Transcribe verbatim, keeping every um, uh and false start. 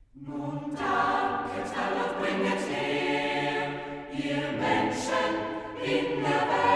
Nun danket all und bringet her, ihr Menschen in der Welt.